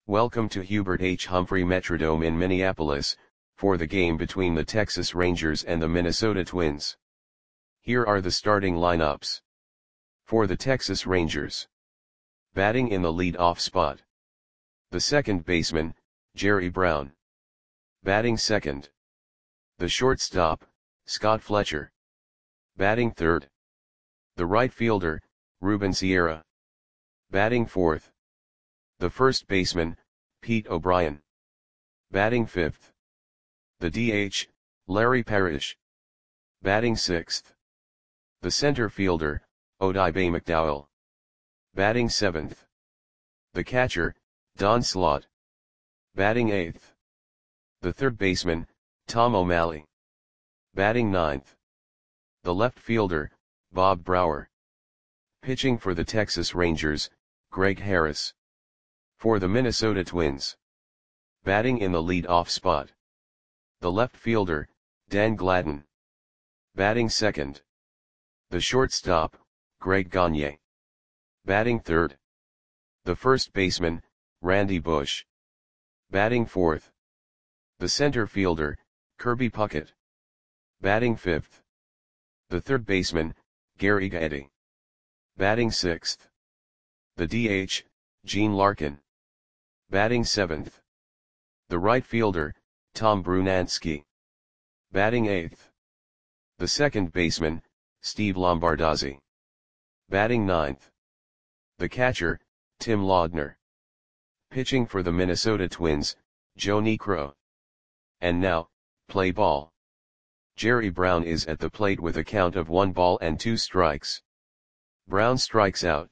Welcome to Hubert H. Humphrey Metrodome in Minneapolis, for the game between the Texas Rangers and the Minnesota Twins. Here are the starting lineups. For the Texas Rangers. Batting in the lead-off spot. The second baseman, Jerry Brown. Batting second. The shortstop, Scott Fletcher. Batting third. The right fielder, Ruben Sierra. Batting fourth. The first baseman, Pete O'Brien. Batting fifth. The DH, Larry Parrish. Batting sixth. The center fielder, Odibe McDowell. Batting seventh. The catcher, Don Slaught. Batting eighth. The third baseman, Tom O'Malley. Batting ninth. The left fielder, Bob Brower. Pitching for the Texas Rangers, Greg Harris. For the Minnesota Twins. Batting in the lead-off spot. The left fielder, Dan Gladden. Batting second. The shortstop, Greg Gagne. Batting third. The first baseman, Randy Bush. Batting fourth. The center fielder, Kirby Puckett. Batting fifth. The third baseman, Gary Gaetti. Batting sixth. The DH, Gene Larkin. Batting seventh. The right fielder, Tom Brunansky. Batting eighth. The second baseman, Steve Lombardozzi. Batting ninth. The catcher, Tim Laudner. Pitching for the Minnesota Twins, Joe Niekro. And now, play ball. Jerry Brown is at the plate with a count of 1 ball and 2 strikes. Brown strikes out.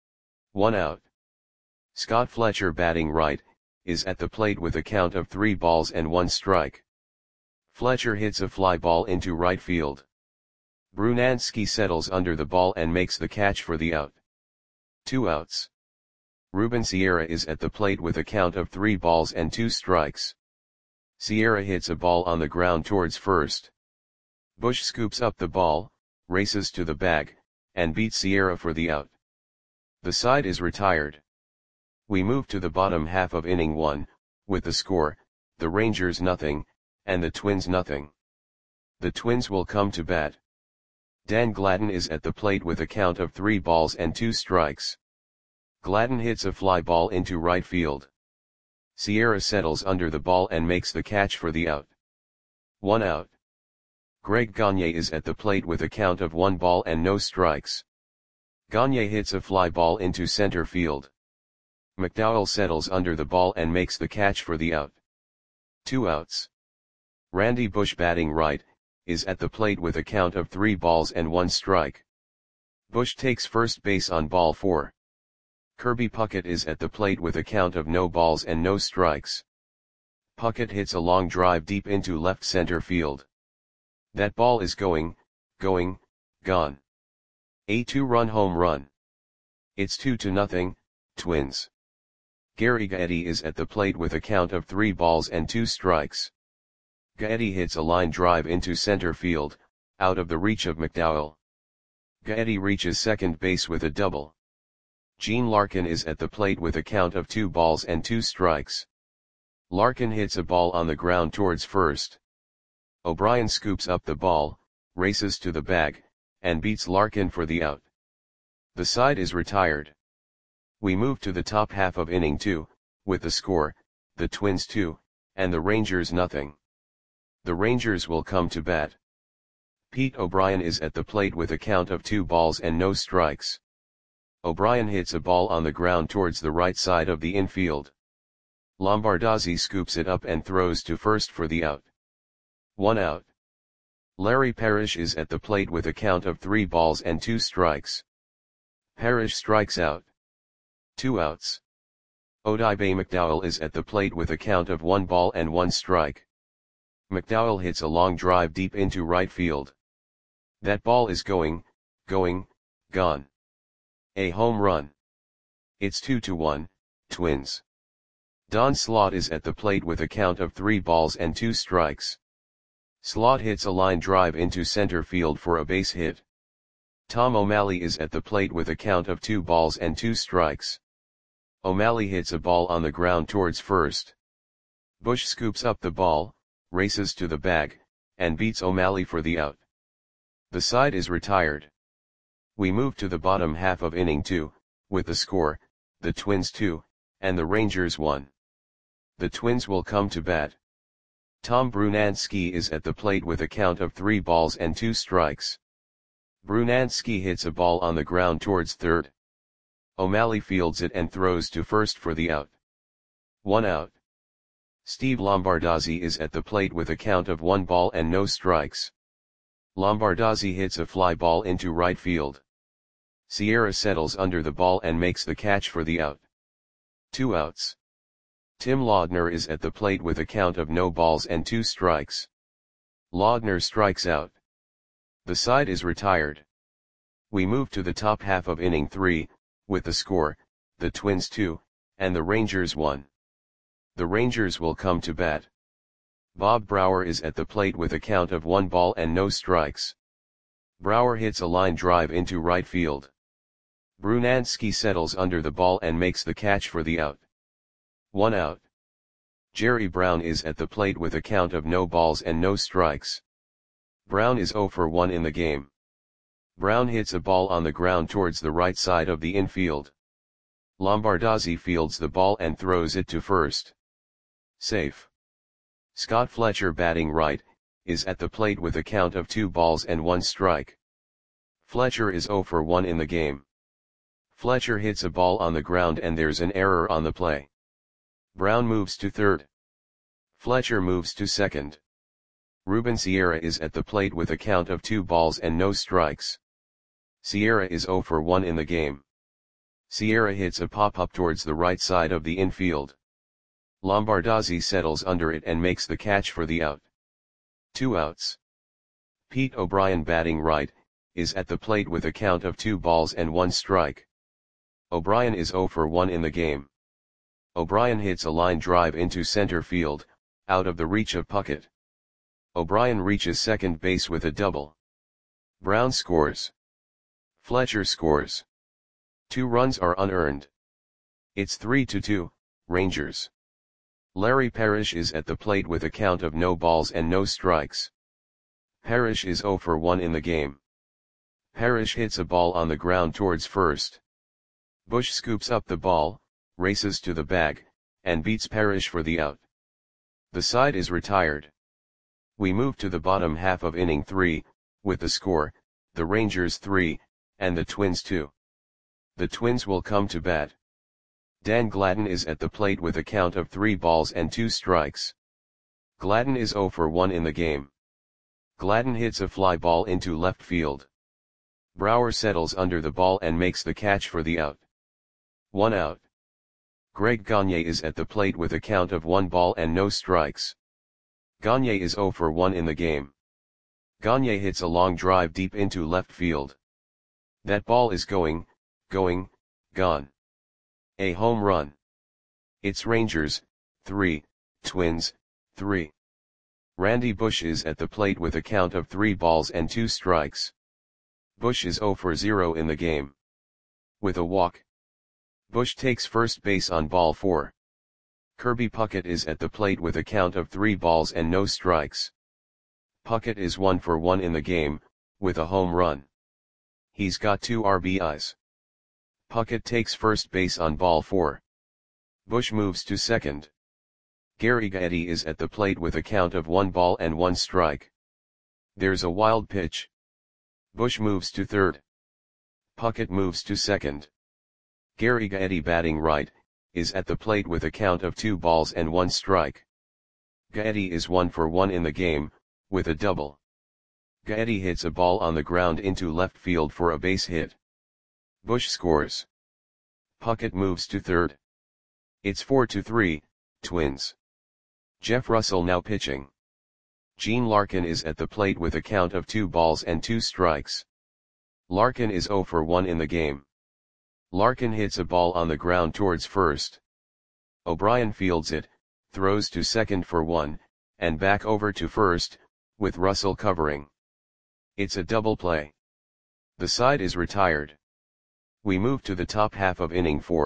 1 out. Scott Fletcher, batting right, is at the plate with a count of 3 balls and 1 strike. Fletcher hits a fly ball into right field. Brunansky settles under the ball and makes the catch for the out. 2 outs. Ruben Sierra is at the plate with a count of 3 balls and 2 strikes. Sierra hits a ball on the ground towards first. Bush scoops up the ball, races to the bag, and beats Sierra for the out. The side is retired. We move to the bottom half of inning 1, with the score, the Rangers nothing, and the Twins nothing. The Twins will come to bat. Dan Gladden is at the plate with a count of 3 balls and 2 strikes. Gladden hits a fly ball into right field. Sierra settles under the ball and makes the catch for the out. 1 out. Greg Gagne is at the plate with a count of 1 ball and no strikes. Gagne hits a fly ball into center field. McDowell settles under the ball and makes the catch for the out. 2 outs. Randy Bush, batting right, is at the plate with a count of 3 balls and 1 strike. Bush takes first base on ball 4. Kirby Puckett is at the plate with a count of no balls and no strikes. Puckett hits a long drive deep into left center field. That ball is gone. A 2-run home run. It's 2-0, Twins. Gary Gaetti is at the plate with a count of 3 balls and 2 strikes. Gaetti hits a line drive into center field, out of the reach of McDowell. Gaetti reaches second base with a double. Gene Larkin is at the plate with a count of 2 balls and 2 strikes. Larkin hits a ball on the ground towards first. O'Brien scoops up the ball, races to the bag, and beats Larkin for the out. The side is retired. We move to the top half of inning 2, with the score, the Twins 2, and the Rangers nothing. The Rangers will come to bat. Pete O'Brien is at the plate with a count of 2 balls and no strikes. O'Brien hits a ball on the ground towards the right side of the infield. Lombardozzi scoops it up and throws to first for the out. 1 out. Larry Parrish is at the plate with a count of 3 balls and 2 strikes. Parrish strikes out. 2 outs. Odibe McDowell is at the plate with a count of 1 ball and 1 strike. McDowell hits a long drive deep into right field. That ball is gone. A home run. It's 2-1, Twins. Don Slaught is at the plate with a count of 3 balls and 2 strikes. Slaught hits a line drive into center field for a base hit. Tom O'Malley is at the plate with a count of 2 balls and 2 strikes. O'Malley hits a ball on the ground towards first. Bush scoops up the ball, races to the bag, and beats O'Malley for the out. The side is retired. We move to the bottom half of inning 2, with the score, the Twins 2, and the Rangers 1. The Twins will come to bat. Tom Brunansky is at the plate with a count of 3 balls and 2 strikes. Brunansky hits a ball on the ground towards third. O'Malley fields it and throws to first for the out. 1 out. Steve Lombardozzi is at the plate with a count of 1 ball and no strikes. Lombardozzi hits a fly ball into right field. Sierra settles under the ball and makes the catch for the out. 2 outs. Tim Laudner is at the plate with a count of no balls and 2 strikes. Laudner strikes out. The side is retired. We move to the top half of inning 3, with the score, the Twins 2, and the Rangers 1. The Rangers will come to bat. Bob Brower is at the plate with a count of 1 ball and no strikes. Brower hits a line drive into right field. Brunansky settles under the ball and makes the catch for the out. 1 out. Jerry Brown is at the plate with a count of no balls and no strikes. Brown is 0 for 1 in the game. Brown hits a ball on the ground towards the right side of the infield. Lombardozzi fields the ball and throws it to first. Safe. Scott Fletcher, batting right, is at the plate with a count of 2 balls and 1 strike. Fletcher is 0 for 1 in the game. Fletcher hits a ball on the ground and there's an error on the play. Brown moves to third. Fletcher moves to second. Ruben Sierra is at the plate with a count of 2 balls and no strikes. Sierra is 0 for 1 in the game. Sierra hits a pop-up towards the right side of the infield. Lombardozzi settles under it and makes the catch for the out. 2 outs. Pete O'Brien, batting right, is at the plate with a count of 2 balls and 1 strike. O'Brien is 0 for 1 in the game. O'Brien hits a line drive into center field, out of the reach of Puckett. O'Brien reaches second base with a double. Brown scores. Fletcher scores. 2 runs are unearned. It's 3-2, Rangers. Larry Parrish is at the plate with a count of no balls and no strikes. Parrish is 0 for 1 in the game. Parrish hits a ball on the ground towards first. Bush scoops up the ball, races to the bag, and beats Parrish for the out. The side is retired. We move to the bottom half of inning 3, with the score, the Rangers 3, and the Twins 2. The Twins will come to bat. Dan Gladden is at the plate with a count of 3 balls and 2 strikes. Gladden is 0 for 1 in the game. Gladden hits a fly ball into left field. Brower settles under the ball and makes the catch for the out. 1 out. Greg Gagne is at the plate with a count of 1 ball and no strikes. Gagne is 0 for 1 in the game. Gagne hits a long drive deep into left field. That ball is gone. A home run. It's Rangers 3, Twins 3. Randy Bush is at the plate with a count of 3 balls and 2 strikes. Bush is 0 for 0 in the game. With a walk. Bush takes first base on ball 4. Kirby Puckett is at the plate with a count of 3 balls and no strikes. Puckett is 1 for 1 in the game, with a home run. He's got 2 RBIs. Puckett takes first base on ball 4. Bush moves to second. Gary Gaetti is at the plate with a count of 1 ball and 1 strike. There's a wild pitch. Bush moves to third. Puckett moves to second. Gary Gaetti, batting right, is at the plate with a count of 2 balls and 1 strike. Gaetti is 1 for 1 in the game, with a double. Gaetti hits a ball on the ground into left field for a base hit. Bush scores. Puckett moves to third. It's 4-3, Twins. Jeff Russell now pitching. Gene Larkin is at the plate with a count of 2 balls and 2 strikes. Larkin is 0 for 1 in the game. Larkin hits a ball on the ground towards first. O'Brien fields it, throws to second for 1, and back over to first, with Russell covering. It's a double play. The side is retired. We move to the top half of inning 4,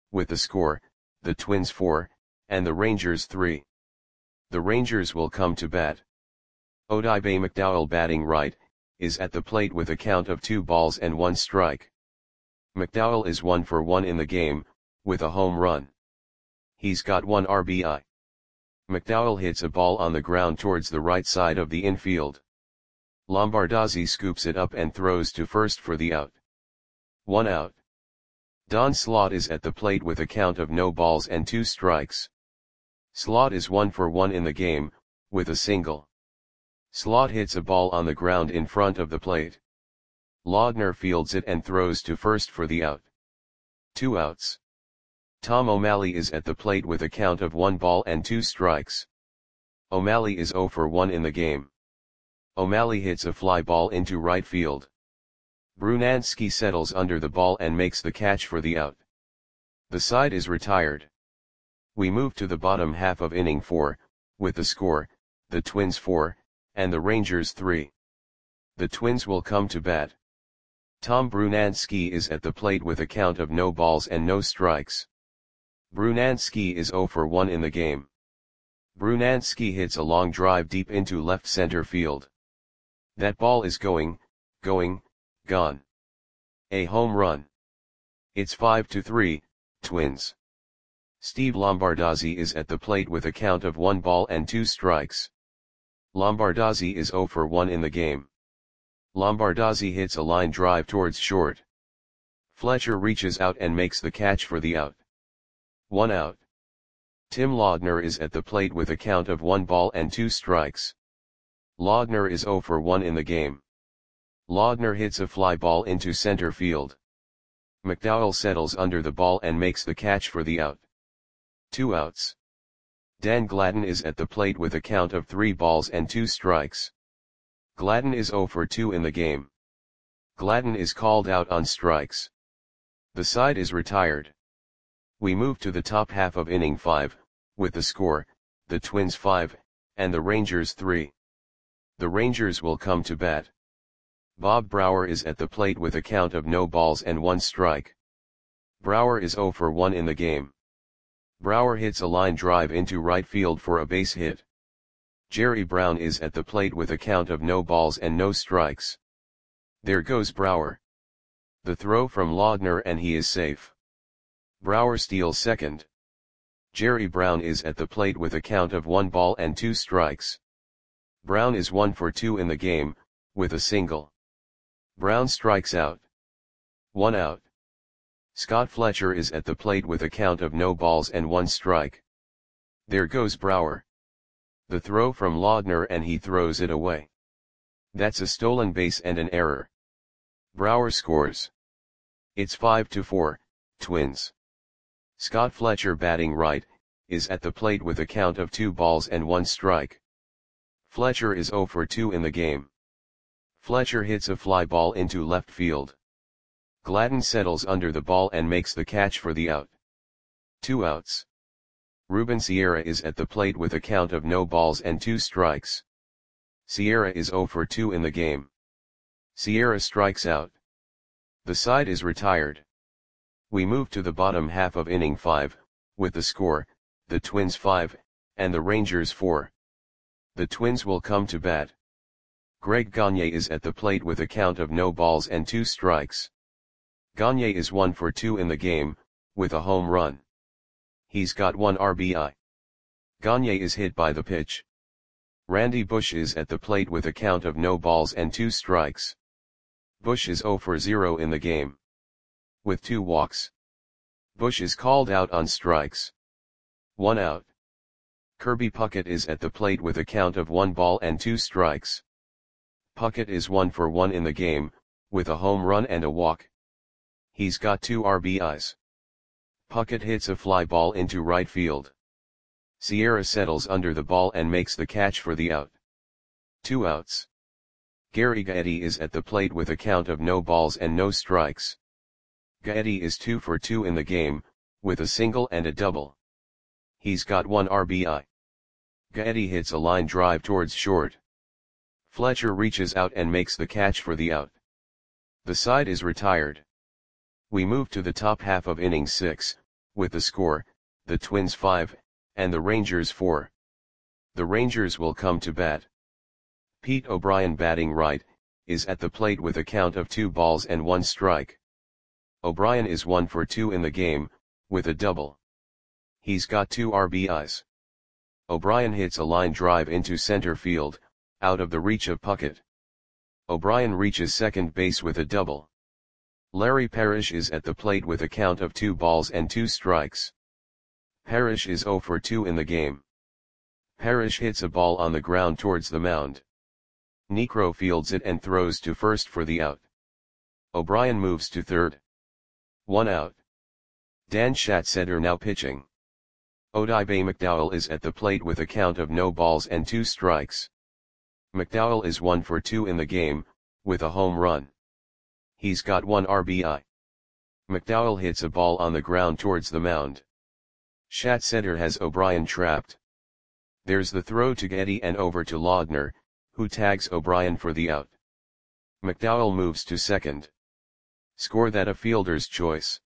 with the score, the Twins 4, and the Rangers 3. The Rangers will come to bat. Odibe McDowell batting right, is at the plate with a count of 2 balls and 1 strike. McDowell is 1 for 1 in the game, with a home run. He's got 1 RBI. McDowell hits a ball on the ground towards the right side of the infield. Lombardozzi scoops it up and throws to first for the out. 1 out. Don Slaught is at the plate with a count of no balls and 2 strikes. Slaught is 1 for 1 in the game, with a single. Slaught hits a ball on the ground in front of the plate. Laudner fields it and throws to first for the out. 2 outs. Tom O'Malley is at the plate with a count of 1 ball and 2 strikes. O'Malley is 0 for 1 in the game. O'Malley hits a fly ball into right field. Brunansky settles under the ball and makes the catch for the out. The side is retired. We move to the bottom half of inning 4, with the score, the Twins 4, and the Rangers 3. The Twins will come to bat. Tom Brunansky is at the plate with a count of no balls and no strikes. Brunansky is 0 for 1 in the game. Brunansky hits a long drive deep into left center field. That ball is gone. A home run. It's 5-3, Twins. Steve Lombardozzi is at the plate with a count of 1 ball and 2 strikes. Lombardozzi is 0 for 1 in the game. Lombardozzi hits a line drive towards short. Fletcher reaches out and makes the catch for the out. 1 out. Tim Laudner is at the plate with a count of 1 ball and 2 strikes. Laudner is 0 for 1 in the game. Laudner hits a fly ball into center field. McDowell settles under the ball and makes the catch for the out. 2 outs. Dan Gladden is at the plate with a count of 3 balls and 2 strikes. Gladden is 0 for 2 in the game. Gladden is called out on strikes. The side is retired. We move to the top half of inning 5, with the score, the Twins 5, and the Rangers 3. The Rangers will come to bat. Bob Brower is at the plate with a count of no balls and 1 strike. Brower is 0 for 1 in the game. Brower hits a line drive into right field for a base hit. Jerry Brown is at the plate with a count of no balls and no strikes. There goes Brower. The throw from Laudner and he is safe. Brower steals second. Jerry Brown is at the plate with a count of 1 ball and 2 strikes. Brown is 1 for 2 in the game, with a single. Brown strikes out. 1 out. Scott Fletcher is at the plate with a count of no balls and 1 strike. There goes Brower. The throw from Laudner and he throws it away. That's a stolen base and an error. Brower scores. It's 5-4, Twins. Scott Fletcher batting right, is at the plate with a count of 2 balls and 1 strike. Fletcher is 0 for 2 in the game. Fletcher hits a fly ball into left field. Gladden settles under the ball and makes the catch for the out. 2 outs. Ruben Sierra is at the plate with a count of no balls and 2 strikes. Sierra is 0 for 2 in the game. Sierra strikes out. The side is retired. We move to the bottom half of inning 5, with the score, the Twins 5, and the Rangers 4. The Twins will come to bat. Greg Gagne is at the plate with a count of no balls and 2 strikes. Gagne is 1 for 2 in the game, with a home run. He's got 1 RBI. Gagne is hit by the pitch. Randy Bush is at the plate with a count of no balls and 2 strikes. Bush is 0 for 0 in the game. With 2 walks. Bush is called out on strikes. 1 out. Kirby Puckett is at the plate with a count of 1 ball and 2 strikes. Puckett is 1 for 1 in the game, with a home run and a walk. He's got 2 RBIs. Puckett hits a fly ball into right field. Sierra settles under the ball and makes the catch for the out. 2 outs. Gary Gaetti is at the plate with a count of no balls and no strikes. Gaetti is 2 for 2 in the game, with a single and a double. He's got 1 RBI. Gaetti hits a line drive towards short. Fletcher reaches out and makes the catch for the out. The side is retired. We move to the top half of inning 6, with the score, the Twins 5, and the Rangers 4. The Rangers will come to bat. Pete O'Brien, batting right, is at the plate with a count of 2 balls and 1 strike. O'Brien is 1 for 2 in the game, with a double. He's got 2 RBIs. O'Brien hits a line drive into center field, out of the reach of Puckett. O'Brien reaches second base with a double. Larry Parrish is at the plate with a count of 2 balls and 2 strikes. Parrish is 0 for 2 in the game. Parrish hits a ball on the ground towards the mound. Niekro fields it and throws to first for the out. O'Brien moves to third. 1 out. Dan Schatzeder now pitching. Odibe McDowell is at the plate with a count of no balls and 2 strikes. McDowell is 1 for 2 in the game, with a home run. He's got 1 RBI. McDowell hits a ball on the ground towards the mound. Schatzeder has O'Brien trapped. There's the throw to Getty and over to Laudner, who tags O'Brien for the out. McDowell moves to second. Score that a fielder's choice.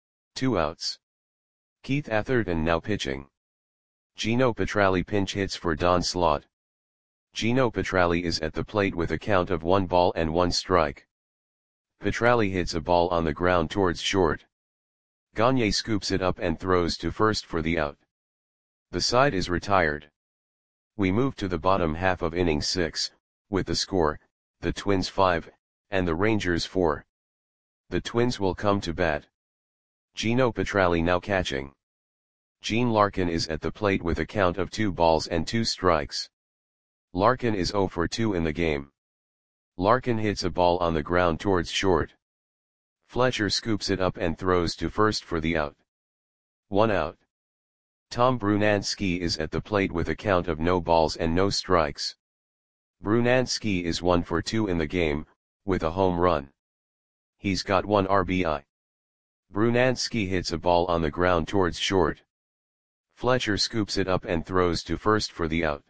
2 outs. Keith Atherton now pitching. Gino Petralli pinch hits for Don Slaught. Gino Petralli is at the plate with a count of 1 ball and 1 strike. Petralli hits a ball on the ground towards short. Gagne scoops it up and throws to first for the out. The side is retired. We move to the bottom half of inning 6, with the score, the Twins 5, and the Rangers 4. The Twins will come to bat. Gino Petralli now catching. Gene Larkin is at the plate with a count of 2 balls and 2 strikes. Larkin is 0 for 2 in the game. Larkin hits a ball on the ground towards short. Fletcher scoops it up and throws to first for the out. 1 out. Tom Brunansky is at the plate with a count of no balls and no strikes. Brunansky is 1 for 2 in the game, with a home run. He's got 1 RBI. Brunansky hits a ball on the ground towards short. Fletcher scoops it up and throws to first for the out.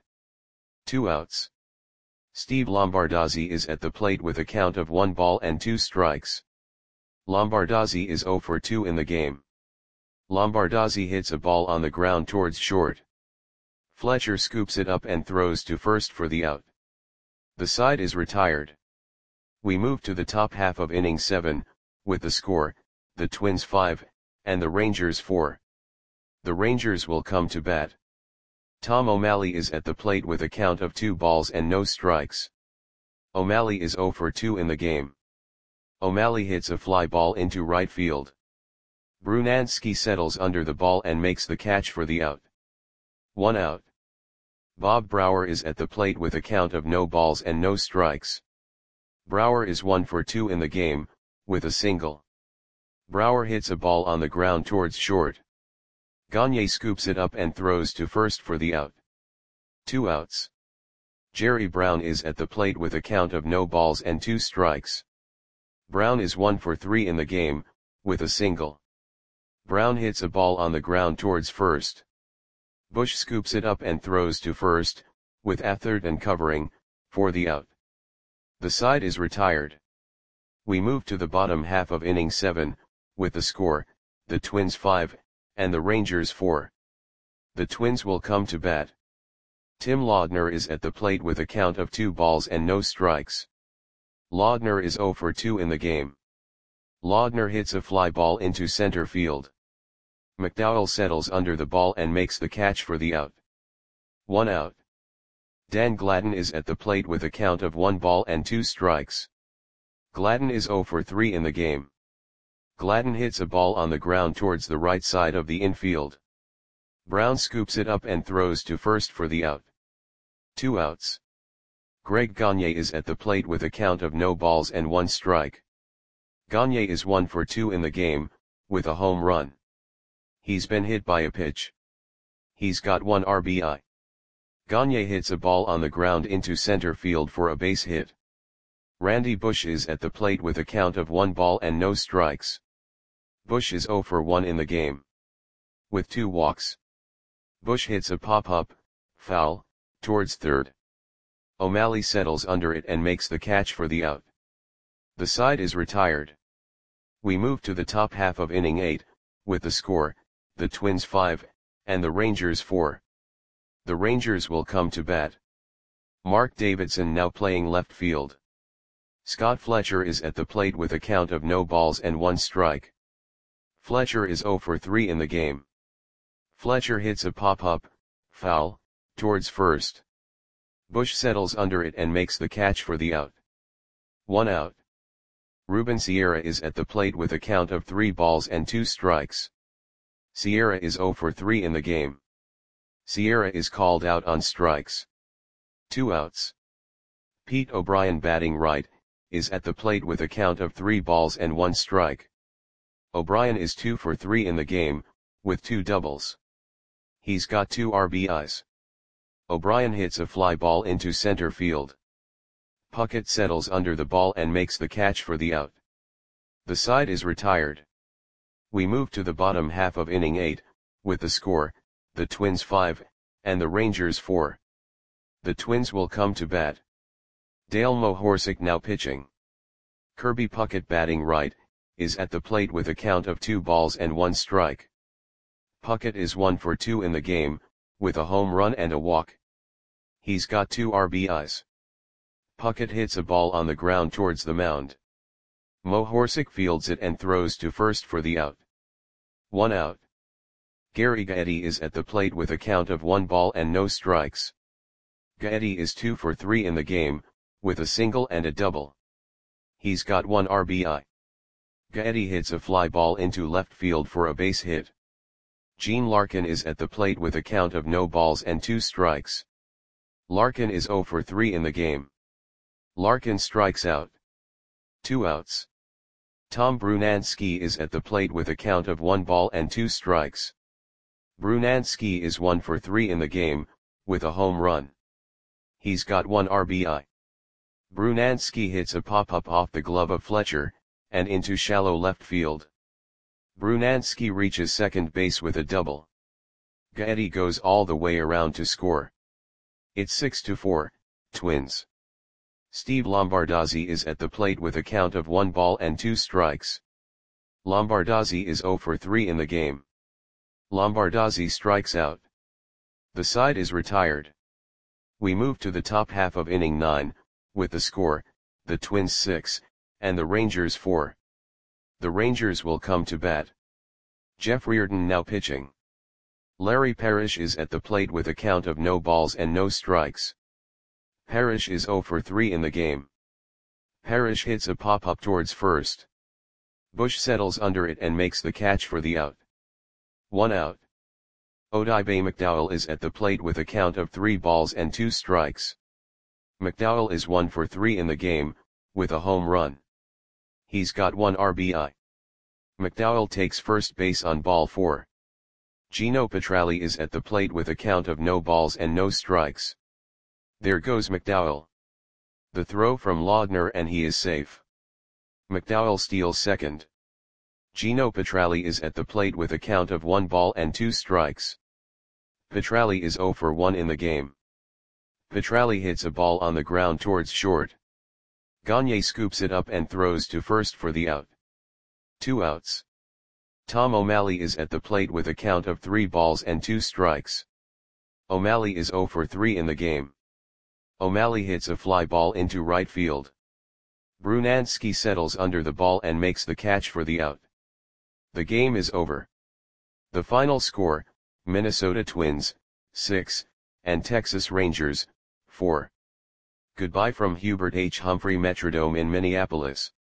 2 outs. Steve Lombardozzi is at the plate with a count of 1 ball and 2 strikes. Lombardozzi is 0 for 2 in the game. Lombardozzi hits a ball on the ground towards short. Fletcher scoops it up and throws to first for the out. The side is retired. We move to the top half of inning 7, with the score, the Twins 5, and the Rangers 4. The Rangers will come to bat. Tom O'Malley is at the plate with a count of 2 balls and no strikes. O'Malley is 0 for 2 in the game. O'Malley hits a fly ball into right field. Brunansky settles under the ball and makes the catch for the out. 1 out. Bob Brower is at the plate with a count of no balls and no strikes. Brower is 1 for 2 in the game, with a single. Brower hits a ball on the ground towards short. Gagne scoops it up and throws to first for the out. 2 outs. Jerry Brown is at the plate with a count of no balls and 2 strikes. Brown is 1 for 3 in the game, with a single. Brown hits a ball on the ground towards first. Bush scoops it up and throws to first, with Atherton covering, for the out. The side is retired. We move to the bottom half of inning 7, with the score, the Twins 5, and the Rangers 4. The Twins will come to bat. Tim Laudner is at the plate with a count of 2 balls and no strikes. Laudner is 0 for 2 in the game. Laudner hits a fly ball into center field. McDowell settles under the ball and makes the catch for the out. 1 out. Dan Gladden is at the plate with a count of 1 ball and 2 strikes. Gladden is 0 for 3 in the game. Gladden hits a ball on the ground towards the right side of the infield. Brown scoops it up and throws to first for the out. 2 outs. Greg Gagne is at the plate with a count of no balls and 1 strike. Gagne is 1 for 2 in the game, with a home run. He's been hit by a pitch. He's got 1 RBI. Gagne hits a ball on the ground into center field for a base hit. Randy Bush is at the plate with a count of 1 ball and no strikes. Bush is 0 for 1 in the game. With 2 walks. Bush hits a pop-up, foul, towards third. O'Malley settles under it and makes the catch for the out. The side is retired. We move to the top half of inning 8, with the score, the Twins 5, and the Rangers 4. The Rangers will come to bat. Mark Davidson now playing left field. Scott Fletcher is at the plate with a count of no balls and 1 strike. Fletcher is 0 for 3 in the game. Fletcher hits a pop-up, foul, towards first. Bush settles under it and makes the catch for the out. 1 out. Ruben Sierra is at the plate with a count of 3 balls and 2 strikes. Sierra is 0 for 3 in the game. Sierra is called out on strikes. 2 outs. Pete O'Brien batting right, is at the plate with a count of 3 balls and 1 strike. O'Brien is 2 for 3 in the game, with 2 doubles. He's got 2 RBIs. O'Brien hits a fly ball into center field. Puckett settles under the ball and makes the catch for the out. The side is retired. We move to the bottom half of inning 8, with the score, the Twins 5, and the Rangers 4. The Twins will come to bat. Dale Mohorsic now pitching. Kirby Puckett batting right, is at the plate with a count of 2 balls and 1 strike. Puckett is 1 for 2 in the game, with a home run and a walk. He's got 2 RBIs. Puckett hits a ball on the ground towards the mound. Mohorsic fields it and throws to first for the out. 1 out. Gary Gaetti is at the plate with a count of 1 ball and no strikes. Gaetti is 2 for 3 in the game, with a single and a double. He's got 1 RBI. Gaetti hits a fly ball into left field for a base hit. Gene Larkin is at the plate with a count of no balls and 2 strikes. Larkin is 0 for 3 in the game. Larkin strikes out. 2 outs. Tom Brunansky is at the plate with a count of 1 ball and 2 strikes. Brunansky is 1 for 3 in the game, with a home run. He's got 1 RBI. Brunansky hits a pop-up off the glove of Fletcher, and into shallow left field. Brunansky reaches second base with a double. Gaetti goes all the way around to score. It's 6-4, Twins. Steve Lombardozzi is at the plate with a count of 1 ball and 2 strikes. Lombardozzi is 0 for 3 in the game. Lombardozzi strikes out. The side is retired. We move to the top half of inning 9, with the score, the Twins 6, and the Rangers 4. The Rangers will come to bat. Jeff Reardon now pitching. Larry Parrish is at the plate with a count of no balls and no strikes. Parrish is 0 for 3 in the game. Parrish hits a pop-up towards first. Bush settles under it and makes the catch for the out. 1 out. Odibe McDowell is at the plate with a count of 3 balls and 2 strikes. McDowell is 1 for 3 in the game, with a home run. He's got 1 RBI. McDowell takes first base on ball 4. Gino Petralli is at the plate with a count of no balls and no strikes. There goes McDowell. The throw from Laudner and he is safe. McDowell steals second. Gino Petralli is at the plate with a count of 1 ball and 2 strikes. Petralli is 0 for 1 in the game. Petralli hits a ball on the ground towards short. Gagne scoops it up and throws to first for the out. 2 outs. Tom O'Malley is at the plate with a count of 3 balls and 2 strikes. O'Malley is 0 for 3 in the game. O'Malley hits a fly ball into right field. Brunansky settles under the ball and makes the catch for the out. The game is over. The final score, Minnesota Twins, 6, and Texas Rangers, 4. Goodbye from Hubert H. Humphrey Metrodome in Minneapolis.